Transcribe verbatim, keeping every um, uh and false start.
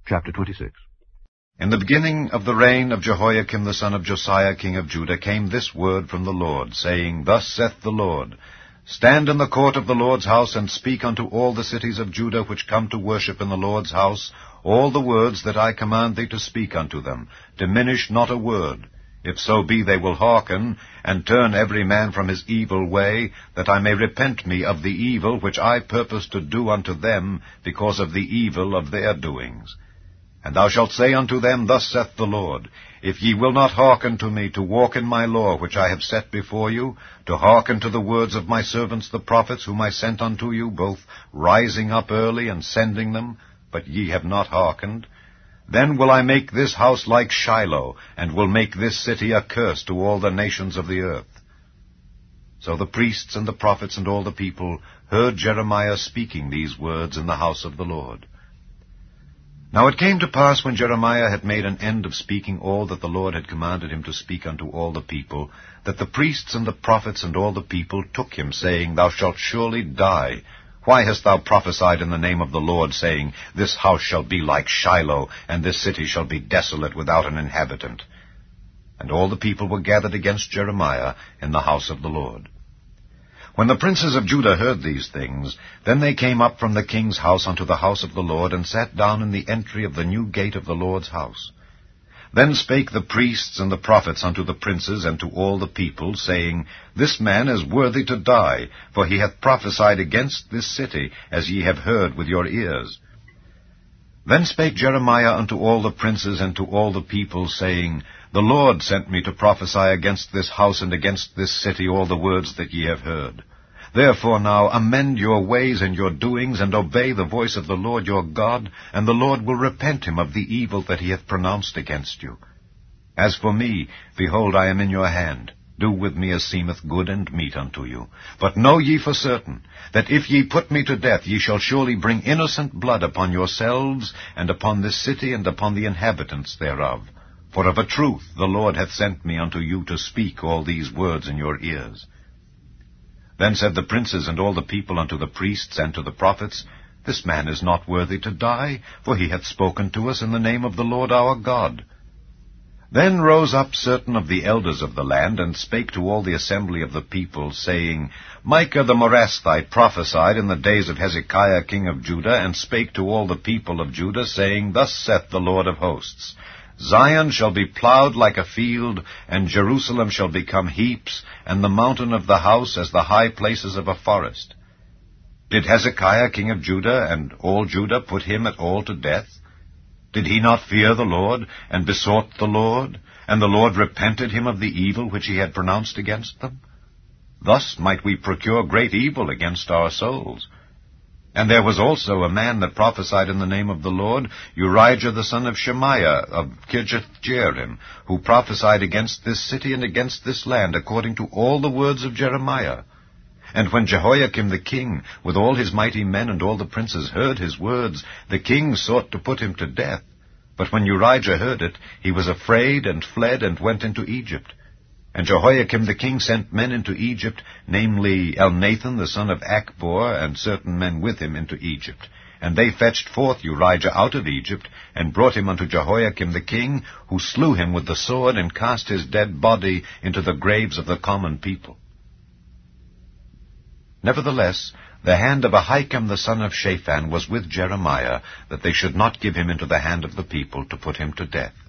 Chapter twenty-six. In the beginning of the reign of Jehoiakim the son of Josiah king of Judah came this word from the Lord, saying, Thus saith the Lord, Stand in the court of the Lord's house, and speak unto all the cities of Judah which come to worship in the Lord's house, all the words that I command thee to speak unto them. Diminish not a word. If so be they will hearken, and turn every man from his evil way, that I may repent me of the evil which I purpose to do unto them, because of the evil of their doings. And thou shalt say unto them, Thus saith the Lord, If ye will not hearken to me, to walk in my law which I have set before you, to hearken to the words of my servants the prophets, whom I sent unto you, both rising up early and sending them, but ye have not hearkened, then will I make this house like Shiloh, and will make this city a curse to all the nations of the earth. So the priests and the prophets and all the people heard Jeremiah speaking these words in the house of the Lord. Now it came to pass, when Jeremiah had made an end of speaking all that the Lord had commanded him to speak unto all the people, that the priests and the prophets and all the people took him, saying, Thou shalt surely die. Why hast thou prophesied in the name of the Lord, saying, This house shall be like Shiloh, and this city shall be desolate without an inhabitant? And all the people were gathered against Jeremiah in the house of the Lord. When the princes of Judah heard these things, then they came up from the king's house unto the house of the Lord, and sat down in the entry of the new gate of the Lord's house. Then spake the priests and the prophets unto the princes and to all the people, saying, This man is worthy to die, for he hath prophesied against this city, as ye have heard with your ears. Then spake Jeremiah unto all the princes and to all the people, saying, The Lord sent me to prophesy against this house and against this city all the words that ye have heard. Therefore now amend your ways and your doings, and obey the voice of the Lord your God, and the Lord will repent him of the evil that he hath pronounced against you. As for me, behold, I am in your hand. Do with me as seemeth good and meet unto you. But know ye for certain, that if ye put me to death, ye shall surely bring innocent blood upon yourselves, and upon this city, and upon the inhabitants thereof. For of a truth the Lord hath sent me unto you to speak all these words in your ears. Then said the princes and all the people unto the priests and to the prophets, This man is not worthy to die, for he hath spoken to us in the name of the Lord our God. Then rose up certain of the elders of the land, and spake to all the assembly of the people, saying, Micah the Morasthite prophesied in the days of Hezekiah king of Judah, and spake to all the people of Judah, saying, Thus saith the Lord of hosts, Zion shall be plowed like a field, and Jerusalem shall become heaps, and the mountain of the house as the high places of a forest. Did Hezekiah king of Judah and all Judah put him at all to death? Did he not fear the Lord, and besought the Lord, and the Lord repented him of the evil which he had pronounced against them? Thus might we procure great evil against our souls. And there was also a man that prophesied in the name of the Lord, Urijah the son of Shemaiah of Kirjath-jearim, who prophesied against this city and against this land, according to all the words of Jeremiah. And when Jehoiakim the king, with all his mighty men and all the princes, heard his words, the king sought to put him to death. But when Urijah heard it, he was afraid, and fled, and went into Egypt. And Jehoiakim the king sent men into Egypt, namely Elnathan the son of Achbor, and certain men with him into Egypt. And they fetched forth Urijah out of Egypt, and brought him unto Jehoiakim the king, who slew him with the sword, and cast his dead body into the graves of the common people. Nevertheless, the hand of Ahikam the son of Shaphan was with Jeremiah, that they should not give him into the hand of the people to put him to death.